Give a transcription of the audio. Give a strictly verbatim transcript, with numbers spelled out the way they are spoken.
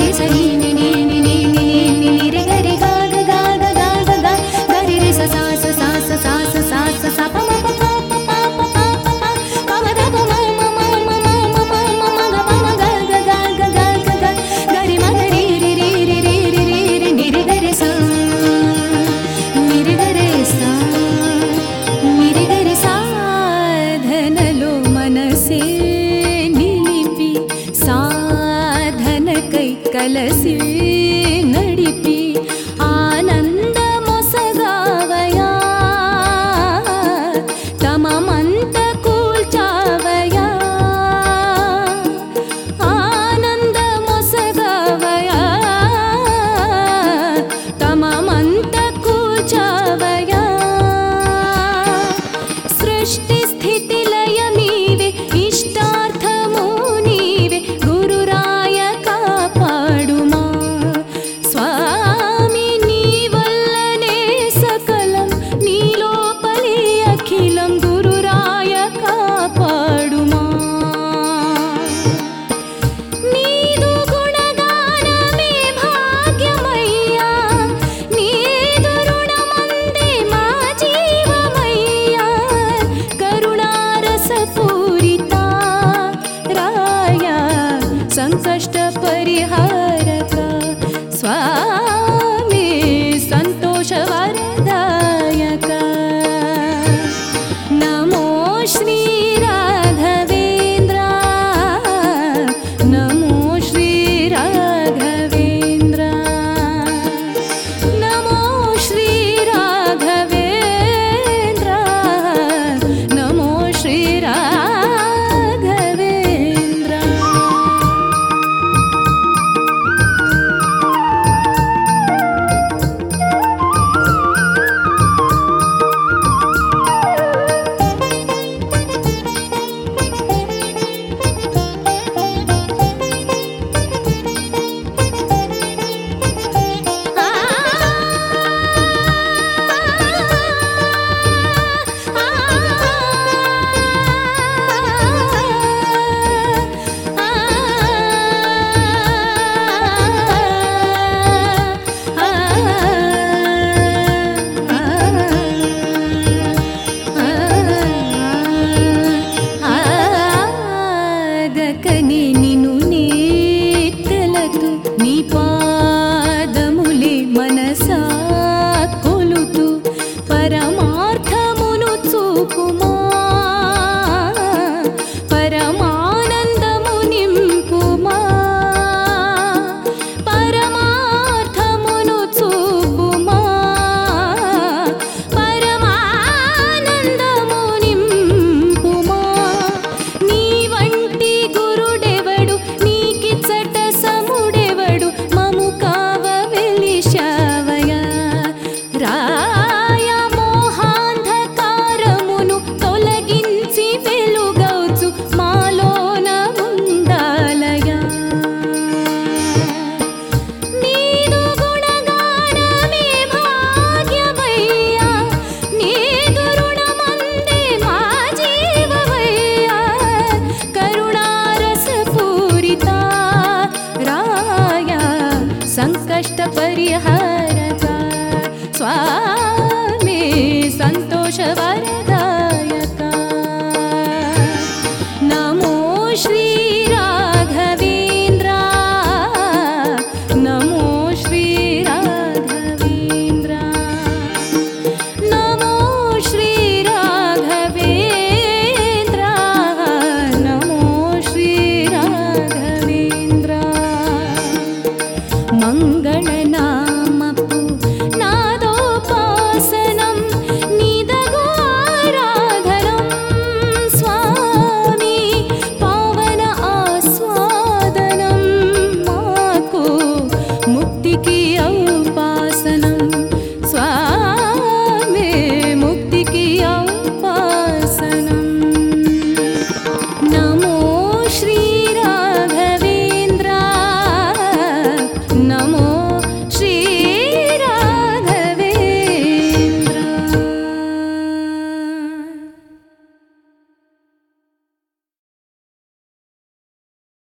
కలసి నడిపి ఆనందమొసగావయా తమమంత కూల్చావయా ఆనందమొసగావయా తమమంత కూల్చావయా సృష్టి స్థితి లయ నీవే ఇష్టార్థము నీవే గురురాయ కాపాడుమా స్వామి నీ వల్లనే సకలం నీ లోపలి అఖిలం గురురాయ కాపాడుమా నీదు గుణగానమే భాగ్యమయ్యా నీదు రుణమందే మా జీవమయ్యా కరుణారసపూరితా రాయా సంకష్ట పరిహారక స్వామి సంతోష వరదాయక నమో శ్రీ రాఘవేంద్ర నమో శ్రీ రాఘవేంద్ర నమో శ్రీ రాఘవేంద్ర నమో శ్రీ రాఘవేంద్ర ఆగకనే నిను నేత్తలతు నీ పాదములే మనసా కొలుతు పరమార్థమును చూపుమా పరమానందము నింపుమా పరమార్థమును చూపుమా పరమానందము నింపుమా నీ వంటి గురుడెవడు నీకిచ్చట సముడెవడు మము కావ వెలిశావయా రాయ మోహాంధకారమును తొలగించి వెలుగౌచు మాలోన ఉండాలయా నీదు గుణగానమే భాగ్యమయ్యా నీదు రుణమందే మా జీవమయ్యా కరుణారసపూరితా రాయా సంకష్ట పరిహారక స్వామి సంతోష వరదాయక నమో శ్రీ రాఘవేంద్ర నమో శ్రీ రాఘవేంద్ర నమో శ్రీ రాఘవేంద్ర నమో శ్రీ రాఘవేంద్ర మంగళనా